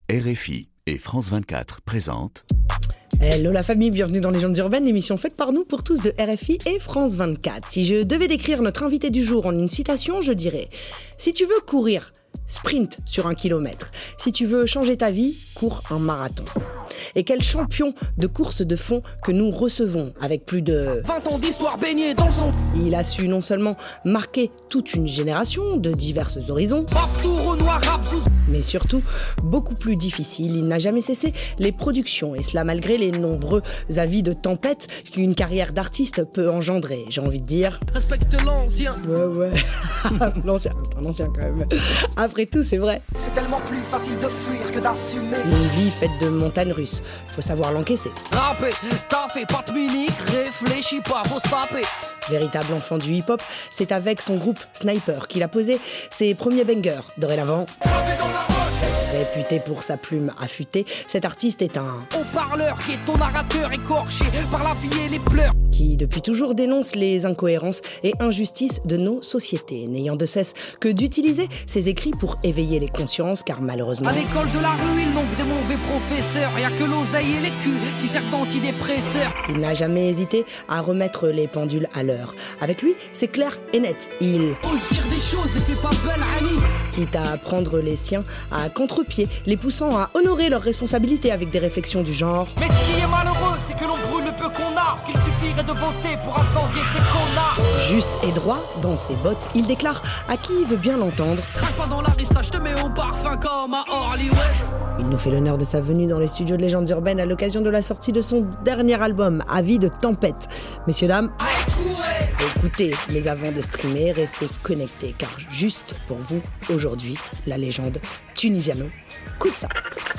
RFI et France 24 présentent... Hello la famille, bienvenue dans Légendes urbaines, l'émission faite par nous pour tous de RFI et France 24. Si je devais décrire notre invité du jour en une citation, je dirais « Si tu veux courir, sprint sur 1 kilomètre. Si tu veux changer ta vie, cours un marathon. » Et quel champion de course de fond que nous recevons avec plus de 20 ans d'histoire baignée dans le son. Il a su non seulement marquer toute une génération de divers horizons, mais surtout, beaucoup plus difficile, il n'a jamais cessé les productions, et cela malgré les nombreux avis de tempête qu'une carrière d'artiste peut engendrer, j'ai envie de dire. Respecte l'ancien. Ouais. L'ancien, un ancien quand même. Après tout, c'est vrai. C'est tellement plus facile de fuir que d'assumer. Une vie faite de montagnes russes, faut savoir l'encaisser. Rapper, t'as fait pas de mimique, réfléchis pas, faut se taper. Véritable enfant du hip-hop, c'est avec son groupe Sniper qu'il a posé ses premiers bangers. Dorénavant, réputé pour sa plume affûtée, cet artiste est un haut-parleur qui est ton narrateur écorché par la vie et les pleurs. Qui depuis toujours dénonce les incohérences et injustices de nos sociétés, n'ayant de cesse que d'utiliser ses écrits pour éveiller les consciences, car malheureusement... À l'école de la rue, il manque des mauvais professeurs, y'a que l'oseille et les culs qui servent d'antidépresseurs. Il n'a jamais hésité à remettre les pendules à l'heure. Avec lui, c'est clair et net, il ose dire des choses et fait pas belle, Annie. Quitte à prendre les siens à contre-pied, les poussant à honorer leurs responsabilités avec des réflexions du genre. Mais ce qui est malheureux, c'est que l'on brûle le peu qu'on a, qu'il suffirait de voter pour incendier ces connards. Juste et droit, dans ses bottes, il déclare à qui veut bien l'entendre. Crache pas dans la rissa, je te mets au parfum comme à Orly West. Il nous fait l'honneur de sa venue dans les studios de Légendes urbaines à l'occasion de la sortie de son dernier album, Avis de tempête. Messieurs, dames, écoutez, mais avant de streamer, restez connectés, car juste pour vous, aujourd'hui, la légende Tunisiano. Écoute ça.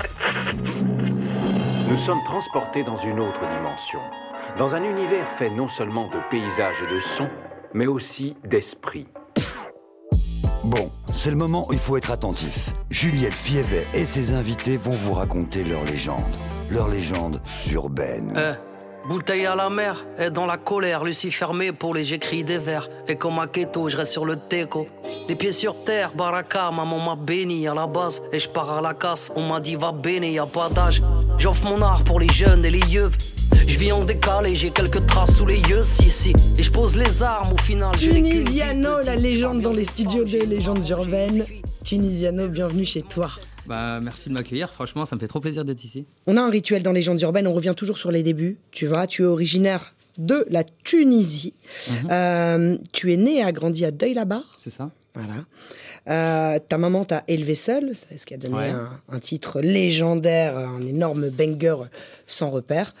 Nous sommes transportés dans une autre dimension, dans un univers fait non seulement de paysages et de sons, mais aussi d'esprit. Bon, c'est le moment où il faut être attentif. Juliette Fievet et ses invités vont vous raconter leur légende urbaine. Bouteille à la mer, et dans la colère, Lucie fermée pour les j'écris des vers. Et comme à Keto, je reste sur le teco. Les pieds sur terre, baraka, maman m'a béni à la base. Et je pars à la casse, on m'a dit va béni, y a pas d'âge. J'offre mon art pour les jeunes et les yeux. Je vis en décalé, j'ai quelques traces sous les yeux, si. Et je pose les armes, au final je n'ai qu'une Tunisiano, la légende dans les studios de Légendes urbaines. Tunisiano, bienvenue chez toi. Merci de m'accueillir, franchement ça me fait trop plaisir d'être ici. On a un rituel dans Légendes urbaines, on revient toujours sur les débuts. Tu vois, tu es originaire de la Tunisie. Tu es né et a grandi à Deuil-la-Barre. C'est ça. Voilà. Ta maman t'a élevé seule, c'est ce qui a donné un titre légendaire, un énorme banger sans repère.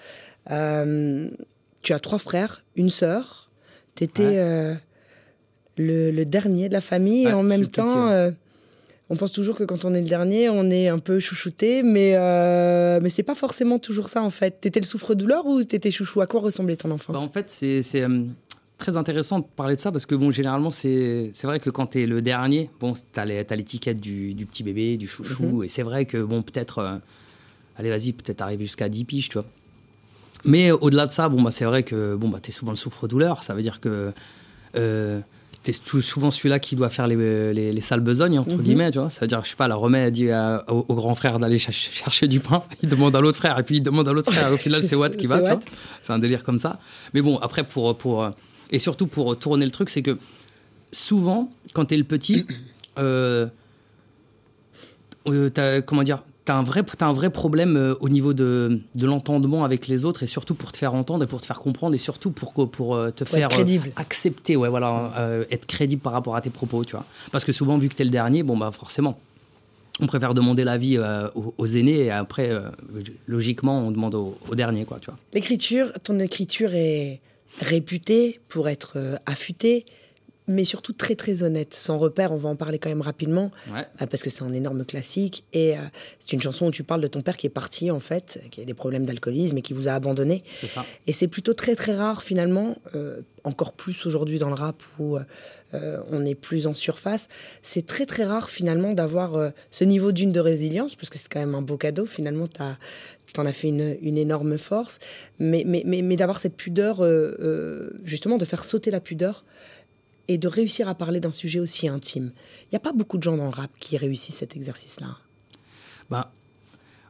Tu as 3 frères, une sœur. T'étais le dernier de la famille et en même temps... on pense toujours que quand on est le dernier, on est un peu chouchouté, mais c'est pas forcément toujours ça en fait. T'étais le souffre-douleur ou t'étais chouchou? À quoi ressemblait ton enfance? En fait, c'est très intéressant de parler de ça parce que généralement, c'est vrai que quand t'es le dernier, t'as l'étiquette du petit bébé, du chouchou, et c'est vrai que peut-être, peut-être arriver jusqu'à 10 piges, tu vois. Mais au-delà de ça, c'est vrai que t'es souvent le souffre-douleur. Ça veut dire que t'es souvent celui-là qui doit faire les sales besognes, entre guillemets, tu vois. Ça veut dire, je sais pas, la remède dit au grand frère d'aller chercher du pain, il demande à l'autre frère, et puis il demande à l'autre frère, au final, c'est Watt qui va, tu vois. C'est un délire comme ça. Mais après, et surtout pour tourner le truc, c'est que souvent, quand t'es le petit, t'as un vrai problème au niveau de l'entendement avec les autres, et surtout pour te faire entendre et pour te faire comprendre, et surtout pour te faire accepter, être crédible par rapport à tes propos, tu vois. Parce que souvent, vu que t'es le dernier, forcément, on préfère demander l'avis aux aînés, et après, logiquement, on demande aux derniers, quoi, tu vois. Ton écriture est réputée pour être affûtée, mais surtout très très honnête, sans repère. On va en parler quand même rapidement, parce que c'est un énorme classique, et c'est une chanson où tu parles de ton père qui est parti en fait, qui a des problèmes d'alcoolisme et qui vous a abandonné. C'est ça. Et c'est plutôt très très rare finalement, encore plus aujourd'hui dans le rap où on est plus en surface, c'est très très rare finalement d'avoir ce niveau de résilience, parce que c'est quand même un beau cadeau finalement. T'en as fait une énorme force, mais d'avoir cette pudeur, justement de faire sauter la pudeur et de réussir à parler d'un sujet aussi intime. Il n'y a pas beaucoup de gens dans le rap qui réussissent cet exercice-là.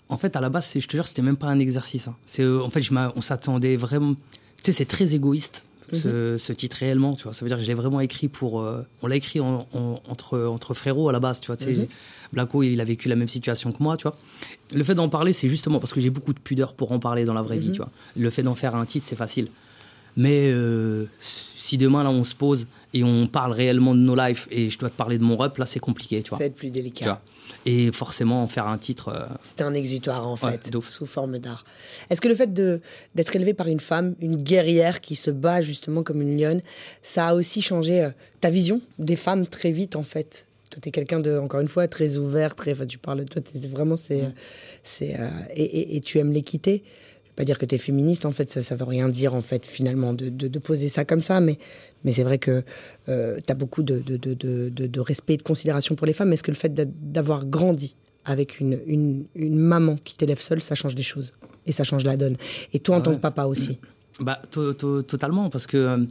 En fait, à la base, je te jure, c'était même pas un exercice. Hein. En fait, on s'attendait vraiment... Tu sais, c'est très égoïste, ce titre, réellement. Tu vois. Ça veut dire que je l'ai vraiment écrit pour... on l'a écrit entre frérots, à la base, tu vois. Tu sais, Blacko, il a vécu la même situation que moi, tu vois. Le fait d'en parler, c'est justement parce que j'ai beaucoup de pudeur pour en parler dans la vraie vie, tu vois. Le fait d'en faire un titre, c'est facile. Mais si demain, là, on se pose et on parle réellement de nos lives et je dois te parler de mon rap, là, c'est compliqué, tu vois. Ça va être plus délicat. Tu vois. Et forcément, faire un titre... C'était un exutoire, en fait, ouais, sous forme d'art. Est-ce que le fait d'être élevé par une femme, une guerrière qui se bat justement comme une lionne, ça a aussi changé ta vision des femmes très vite, en fait? Toi, t'es quelqu'un de, encore une fois, très ouvert, tu parles de toi, vraiment, et tu aimes l'équité. Je vais pas dire que t'es féministe, en fait, ça veut rien dire, en fait, finalement, de poser ça comme ça, mais c'est vrai que t'as beaucoup de respect et de considération pour les femmes. Est-ce que le fait d'avoir grandi avec une maman qui t'élève seule, ça change des choses et ça change la donne? Et toi, en tant que papa aussi? Bah, totalement, parce que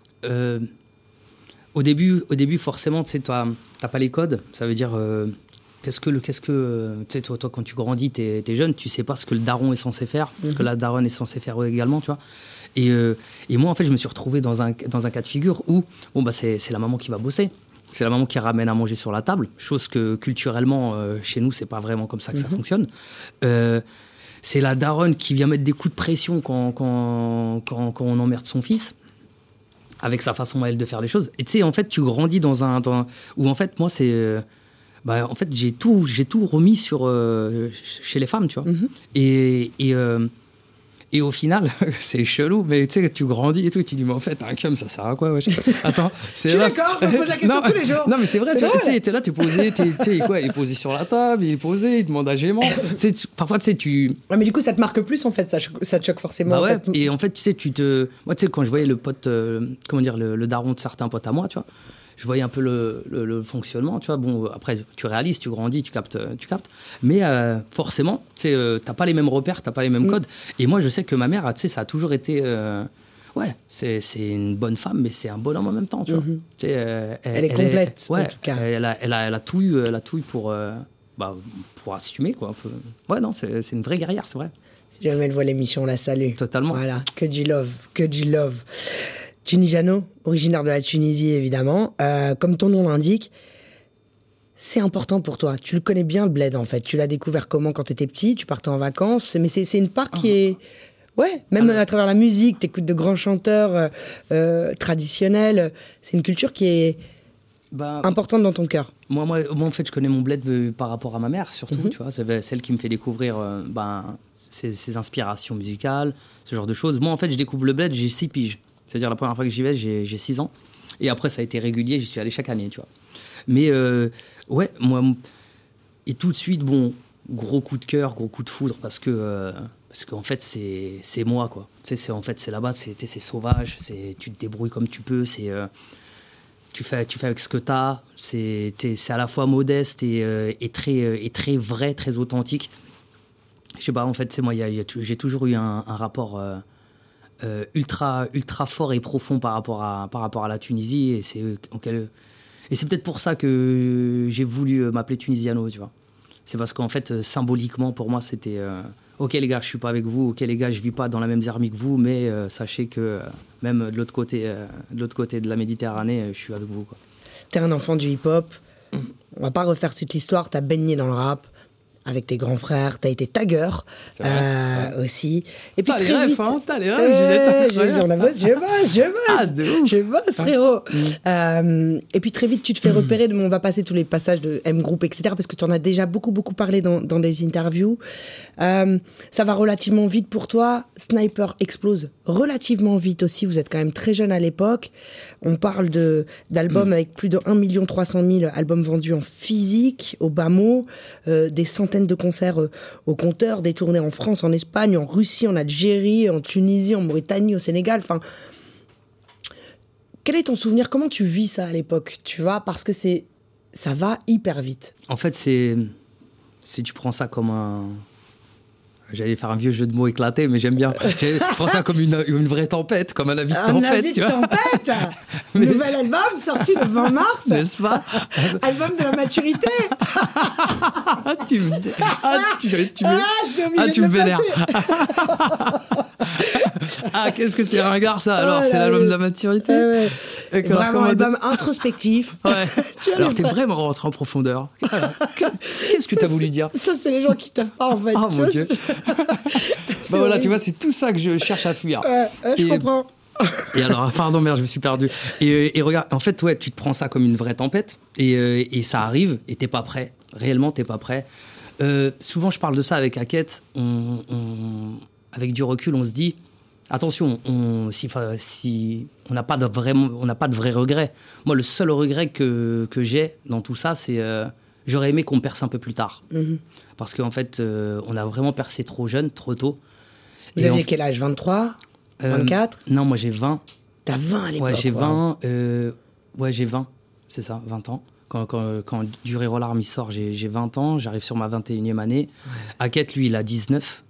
au début, forcément, tu sais, t'as pas les codes. Ça veut dire, tu sais, toi, quand tu grandis, t'es jeune, tu sais pas ce que le daron est censé faire, ce que la daronne est censée faire également, tu vois. Et moi, en fait, je me suis retrouvé dans un cas de figure où, bon, bah, c'est la maman qui va bosser. C'est la maman qui ramène à manger sur la table, chose que culturellement, chez nous, c'est pas vraiment comme ça que ça fonctionne. C'est la daronne qui vient mettre des coups de pression quand on emmerde son fils, avec sa façon à elle de faire les choses. Et tu sais, en fait, tu grandis dans où, en fait, moi, c'est... en fait, j'ai tout remis chez les femmes, tu vois. Et au final, c'est chelou, mais tu sais, tu grandis et tout, et tu dis, mais en fait, un cum, ça sert à quoi, wesh? Attends, c'est... Je suis d'accord, je me pose la question tous les jours. Non, mais c'est vrai, tu sais, t'es là, t'es posé, il est posé sur la table, il est posé, il demande à gaiement. Parfois, tu sais, Ouais, mais du coup, ça te marque plus, en fait, ça te choque forcément. Bah ouais, et en fait, tu sais, moi, tu sais, quand je voyais le pote, le daron de certains potes à moi, tu vois, je voyais un peu le fonctionnement, tu vois. Bon, après, tu réalises, tu grandis, tu captes. Mais forcément, tu sais, t'as pas les mêmes repères, t'as pas les mêmes codes. Et moi, je sais que ma mère, tu sais, ça a toujours été... c'est une bonne femme, mais c'est un bonhomme en même temps, tu vois. Tu sais, elle est complète, en tout cas. Elle a tout eu pour assumer, quoi. Un peu. Ouais, non, c'est une vraie guerrière, c'est vrai. Si jamais elle voit l'émission, on la salue. Totalement. Voilà, que du love. Tunisiano, originaire de la Tunisie, évidemment. Comme ton nom l'indique, c'est important pour toi. Tu le connais bien, le bled, en fait. Tu l'as découvert comment quand tu étais petit? Tu partais en vacances. Mais c'est une part qui est... Ouais, même à travers la musique, tu écoutes de grands chanteurs traditionnels. C'est une culture qui est importante dans ton cœur. Moi, en fait, je connais mon bled par rapport à ma mère, surtout. Tu vois, c'est celle qui me fait découvrir ses inspirations musicales, ce genre de choses. Moi, en fait, je découvre le bled, j'ai 6 piges. C'est-à-dire, la première fois que j'y vais, j'ai 6 ans. Et après, ça a été régulier, j'y suis allé chaque année, tu vois. Mais, moi... Et tout de suite, bon, gros coup de cœur, gros coup de foudre, parce qu'en fait, c'est moi, quoi. Tu sais, c'est là-bas, c'est sauvage, tu te débrouilles comme tu peux, tu fais avec ce que t'as, c'est à la fois modeste et très vrai, très authentique. Je sais pas, en fait, c'est moi, j'ai toujours eu un rapport... ultra fort et profond par rapport à la Tunisie, et c'est peut-être pour ça que j'ai voulu m'appeler Tunisiano, tu vois. C'est parce qu'en fait, symboliquement, pour moi, c'était ok les gars, je suis pas avec vous, ok les gars, je vis pas dans la même zermie que vous, mais sachez que même de l'autre côté de la Méditerranée, je suis avec vous, quoi. T'es un enfant du hip-hop, on va pas refaire toute l'histoire, t'as baigné dans le rap avec tes grands frères, t'as été tagueur aussi. Et puis t'as les rêves, hein, t'as les rêves, je bosse, frérot. Et puis très vite, tu te fais repérer, on va passer tous les passages de M-Group, etc., parce que tu en as déjà beaucoup parlé dans des interviews. Ça va relativement vite pour toi. Sniper explose relativement vite aussi. Vous êtes quand même très jeune à l'époque. On parle d'albums avec plus de 1 300 000 albums vendus en physique, au bas mot, des centaines de concerts au compteur, des tournées en France, en Espagne, en Russie, en Algérie, en Tunisie, en Mauritanie, au Sénégal. Enfin, quel est ton souvenir? Comment tu vis ça à l'époque? Tu vois, parce que ça va hyper vite. En fait, si tu prends ça comme J'allais faire un vieux jeu de mots éclaté, mais j'aime bien. Je prends ça comme une vraie tempête, comme un avis de tempête. Un avis de tempête. Nouvel album sorti le 20 mars. N'est-ce pas? Album de la maturité. Tu me vénères. Ah, qu'est-ce que c'est ringard ça? Alors, c'est l'album de la maturité. Vraiment, album introspectif. Ouais. Alors, t'es vraiment rentré en profondeur. Qu'est-ce que t'as voulu dire? Ça, c'est les gens qui taffent pas, en fait. Oh mon Dieu. Bah voilà, tu vois, c'est tout ça que je cherche à fuir. Je comprends. Et alors, pardon, merde, je me suis perdu. Et regarde, en fait, ouais, tu te prends ça comme une vraie tempête, et ça arrive, et t'es pas prêt. Réellement, t'es pas prêt. Souvent, je parle de ça avec Hackett. Avec du recul, on se dit, attention, si on n'a pas de vrai regret. Moi, le seul regret que j'ai dans tout ça, c'est j'aurais aimé qu'on perce un peu plus tard. Mm-hmm. Parce qu'en fait, on a vraiment percé trop jeune, trop tôt. Vous aviez quel âge? 23 24 Non, moi j'ai 20. T'as 20 à l'époque? Ouais, j'ai 20. J'ai 20. C'est ça, 20 ans. Quand Dur et Roll-Arm sort, j'ai 20 ans. J'arrive sur ma 21e année. Ouais. Hackett, lui, il a 19.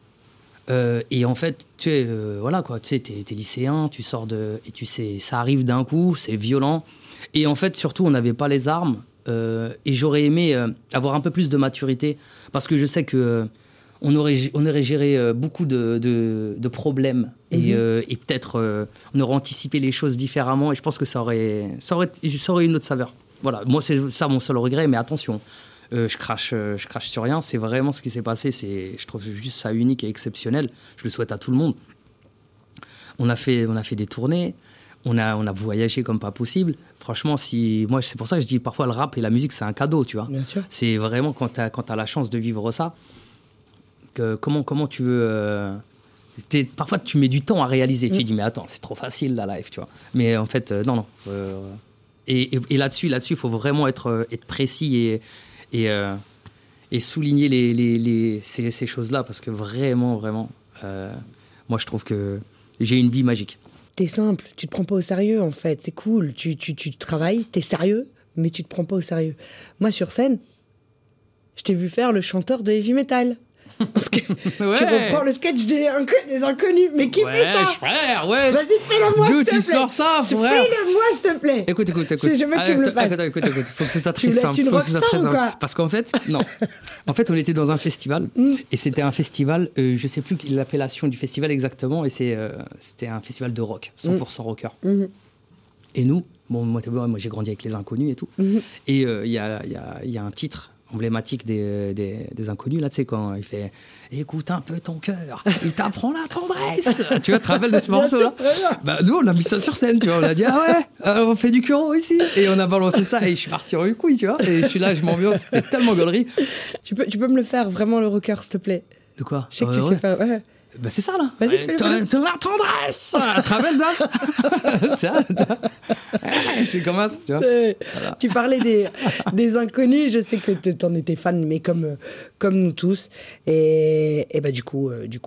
Et en fait, tu sais, voilà quoi, tu sais, t'es lycéen, tu sors et tu sais, ça arrive d'un coup, c'est violent. Et en fait, surtout, on n'avait pas les armes. Et j'aurais aimé avoir un peu plus de maturité, parce que je sais que on aurait géré beaucoup de problèmes, et peut-être on aurait anticipé les choses différemment, et je pense que ça aurait eu une autre saveur. Voilà, moi c'est ça mon seul regret, mais attention, je crache sur rien, c'est vraiment ce qui s'est passé, je trouve juste ça unique et exceptionnel, je le souhaite à tout le monde. On a fait des tournées, on a voyagé comme pas possible. Franchement, moi, c'est pour ça que je dis parfois le rap et la musique, c'est un cadeau, tu vois. Bien sûr. C'est vraiment quand t'as la chance de vivre ça, comment tu veux... parfois, tu mets du temps à réaliser. Tu dis, mais attends, c'est trop facile, la life, tu vois. Mais en fait, non. Et là-dessus, il faut vraiment être précis et souligner ces choses-là, parce que vraiment, moi, je trouve que j'ai une vie magique. T'es simple, tu te prends pas au sérieux, en fait. C'est cool, tu travailles, t'es sérieux, mais tu te prends pas au sérieux. Moi, sur scène, je t'ai vu faire le chanteur de heavy metal. Parce que ouais. Tu reprends le sketch des inconnus. Mais qui fait ça? Frère, ouais. Vas-y, fais-le-moi, s'il te plaît. Tu sors ça, frère. Fais-le-moi, s'il te plaît. Écoute. Je veux que tu me le fasses. Écoute. Faut que ce soit très simple. Tu une rockstar ou quoi? Parce qu'en fait, non. En fait, on était dans un festival. Et c'était un festival, je sais plus l'appellation du festival exactement. Et c'était un festival de rock, 100% rocker. Et nous, moi j'ai grandi avec les Inconnus et tout. Et il y a un titre emblématique des Inconnus, là, tu sais, quand il fait « Écoute un peu ton cœur, il t'apprend la tendresse !» Tu vois, tu te rappelles de ce morceau-là? Bah, nous, on a mis ça sur scène, tu vois, on a dit « Ah ouais, on fait du Curo ici !» Et on a balancé ça, et je suis parti en couille, tu vois, et je suis là, je m'ambiance, c'était tellement gaulerie. Tu peux me le faire, vraiment, le rocker, s'il te plait? De quoi? Je sais que tu sais faire, ouais. Bah c'est ça là. Vas-y, fais-le. T'as la tendresse. Tu te rappelles de ça? Tu commences, tu vois. Voilà. Tu parlais des Inconnus. Je sais que t'en étais fan, mais comme nous tous. Et bah du coup.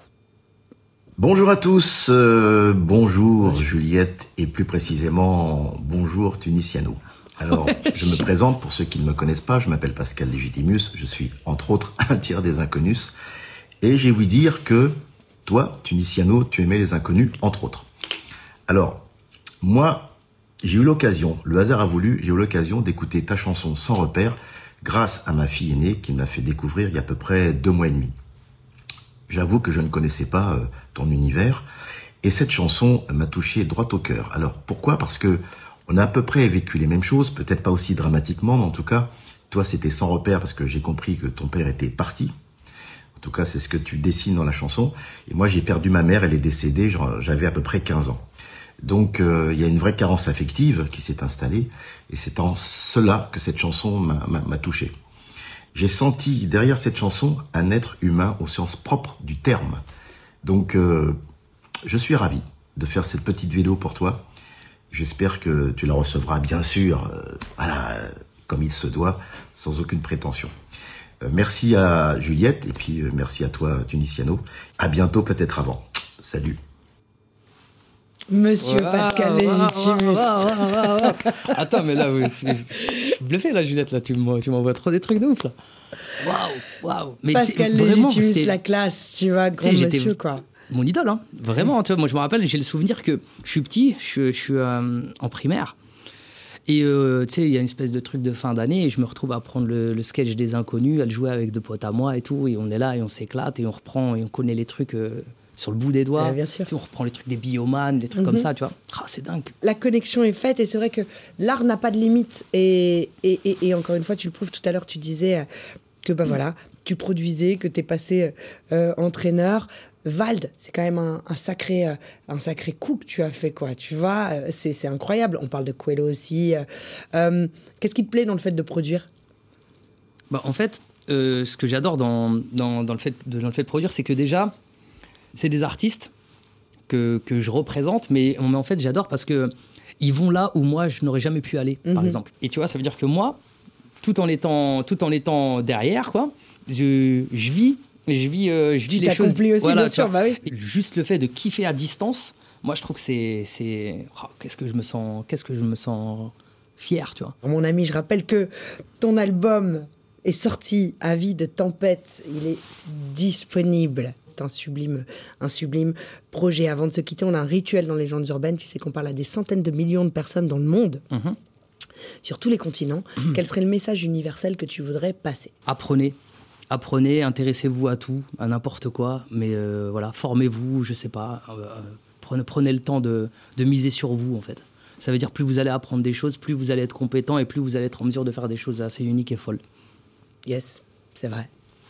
Bonjour à tous. Bonjour Juliette, et plus précisément bonjour Tunisiano. Alors, je me présente pour ceux qui ne me connaissent pas. Je m'appelle Pascal Legitimus. Je suis entre autres un tiers des Inconnus. Et j'ai ouï dire que toi, Tunisiano, tu aimais les Inconnus, entre autres. Alors, moi, j'ai eu l'occasion, le hasard a voulu, j'ai eu l'occasion d'écouter ta chanson Sans repère grâce à ma fille aînée qui me l'a fait découvrir il y a à peu près 2 mois et demi. J'avoue que je ne connaissais pas ton univers et cette chanson m'a touché droit au cœur. Alors, pourquoi? Parce que on a à peu près vécu les mêmes choses, peut-être pas aussi dramatiquement, mais en tout cas, toi, c'était Sans repère parce que j'ai compris que ton père était parti. En tout cas, c'est ce que tu dessines dans la chanson. Et moi, j'ai perdu ma mère, elle est décédée, j'avais à peu près 15 ans. Donc, il y a une vraie carence affective qui s'est installée. Et c'est en cela que cette chanson m'a touché. J'ai senti derrière cette chanson un être humain au sens propre du terme. Donc, je suis ravi de faire cette petite vidéo pour toi. J'espère que tu la recevras, bien sûr, comme il se doit, sans aucune prétention. Merci à Juliette et puis merci à toi Tunisiano. À bientôt, peut-être avant. Salut. Monsieur Pascal Legitimus. Attends, mais là, je suis bluffé là, Juliette, là, tu m'envoies trop des trucs de ouf là. Waouh. Mais Pascal vraiment, Légitimus, la classe, tu vois, grand monsieur, quoi. Mon idole, hein. Vraiment. Tu vois, moi, je me rappelle, j'ai le souvenir que je suis petit, je suis en primaire. Et tu sais, il y a une espèce de truc de fin d'année et je me retrouve à prendre le sketch des Inconnus, à le jouer avec deux potes à moi et tout. Et on est là et on s'éclate et on reprend et on connaît les trucs sur le bout des doigts. Bien sûr. Tu sais, on reprend les trucs des biomanes, des trucs comme ça, tu vois. C'est dingue. La connexion est faite et c'est vrai que l'art n'a pas de limite. Et encore une fois, tu le prouves tout à l'heure, tu disais que voilà, tu produisais, que tu es passé entraîneur. Vald, c'est quand même un sacré coup que tu as fait, quoi. Tu vois, c'est incroyable. On parle de Coelho aussi. Qu'est-ce qui te plaît dans le fait de produire ? En fait, ce que j'adore dans le fait de produire, c'est que déjà, c'est des artistes que je représente, mais en fait, j'adore parce que ils vont là où moi, je n'aurais jamais pu aller, par exemple. Et tu vois, ça veut dire que moi, tout en étant derrière, quoi, je vis les choses. Aussi, voilà, bien sûr, bah oui. Juste le fait de kiffer à distance, moi je trouve que qu'est-ce que je me sens fier, tu vois. Mon ami, je rappelle que ton album est sorti, Avis de tempête, il est disponible. C'est un sublime projet. Avant de se quitter, on a un rituel dans Légendes urbaines. Tu sais qu'on parle à des centaines de millions de personnes dans le monde. Sur tous les continents. Quel serait le message universel que tu voudrais passer ? Apprenez, intéressez-vous à tout, à n'importe quoi, mais voilà, formez-vous, je sais pas, prenez le temps de miser sur vous, en fait. Ça veut dire plus vous allez apprendre des choses, plus vous allez être compétent et plus vous allez être en mesure de faire des choses assez uniques et folles. Yes, c'est vrai.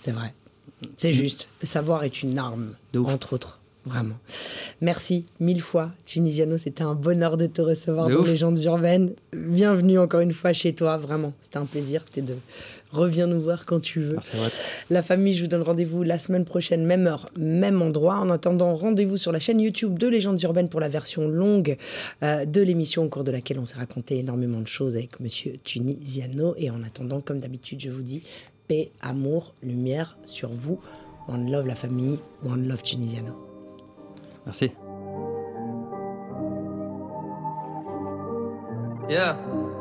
C'est juste, le savoir est une arme, entre autres. Vraiment. Merci 1000 fois, Tunisiano. C'était un bonheur de te recevoir dans Légendes urbaines. Bienvenue encore une fois chez toi. Vraiment, c'était un plaisir. Reviens nous voir quand tu veux. Merci, ouais. La famille, je vous donne rendez-vous la semaine prochaine, même heure, même endroit. En attendant, rendez-vous sur la chaîne YouTube de Légendes urbaines pour la version longue de l'émission au cours de laquelle on s'est raconté énormément de choses avec Monsieur Tunisiano. Et en attendant, comme d'habitude, je vous dis paix, amour, lumière sur vous. One love la famille, one love Tunisiano. Merci. Yeah,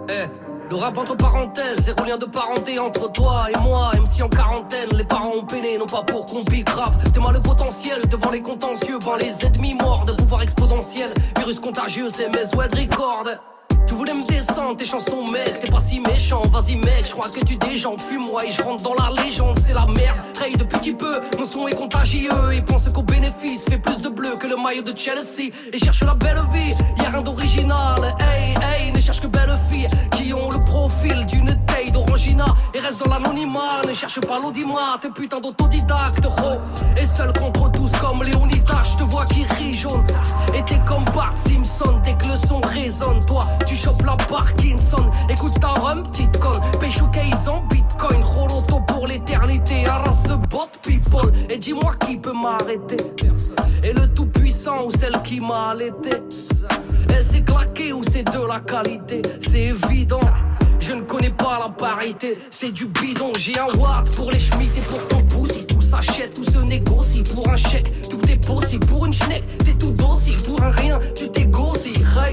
le rap entre parenthèses, zéro lien de parenté entre toi et moi. MC en quarantaine, les parents ont peiné, non pas pour qu'on bicrave. T'es mal le potentiel, devant les contentieux, ben les ennemis morts de pouvoir exponentiel. Virus contagieux, c'est mes web record. Tu voulais me descendre, tes chansons mec, t'es pas si méchant, vas-y mec, je crois que tu déjantes, fume-moi et je rentre dans la légende, c'est la merde, raye de petit peu, mon son est contagieux, ils pensent qu'au bénéfice, fait plus de bleu que le maillot de Chelsea, et cherche la belle vie, y'a rien d'original, hey, ne cherche que belles filles, qui ont le profil d'une taille d'orangina, et reste dans l'anonymat, ne cherche pas l'audimat, t'es putain d'autodidacte, et seul contre tous comme Léonidas, je te vois qui rit jaune, et t'es comme Bart Simpson, dès que le son résonne, toi, tu chopes la Parkinson, écoute ta rhum, petite conne, Péchou case en bitcoin, Roloto pour l'éternité, un race de bot people, et dis-moi qui peut m'arrêter, et le tout puissant ou celle qui m'a allaité, et c'est claqué ou c'est de la qualité, c'est évident, je ne connais pas la parité, c'est du bidon, j'ai un watt pour les schmitts et pour ton pussy, tout s'achète, tout se négocie, pour un chèque, tout est possible, pour une schneck, t'es tout docile, pour un rien, tu t'égosies, hey.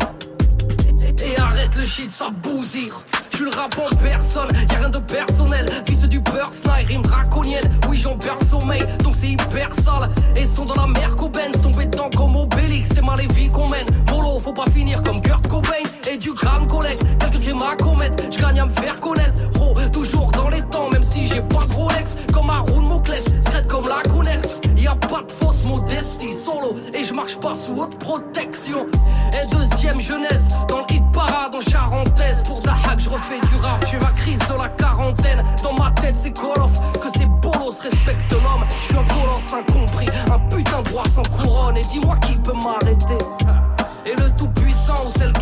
Et arrête le shit, ça bousire. Je le rap en personne, y'a rien de personnel. Fils du beurre, snipe, rime draconienne. Oui, j'en perds le sommeil, donc c'est hyper sale. Et sont dans la mer Cobenz, tombé dedans comme Obélix. C'est mal les vies qu'on mène. Mollo, faut pas finir comme Kurt Cobain. Et du grand collègue, quelques crimes à commettre. J'gagne à me faire connaître. Oh, toujours dans les temps, même si j'ai pas de Rolex. Comme Haroun Mokles, traite comme la Connex. Y'a pas de fausse modestie, solo. Et je marche pas sous haute protection. Et deuxième jeunesse, dans le hit parade en charentaise. Pour Dahak, je refais du rap, tu es ma crise de la quarantaine. Dans ma tête c'est Colof, que c'est bolos, respecte l'homme. Je suis un colosse incompris, un putain de roi sans couronne. Et dis-moi qui peut m'arrêter. Et le tout puissant ou celle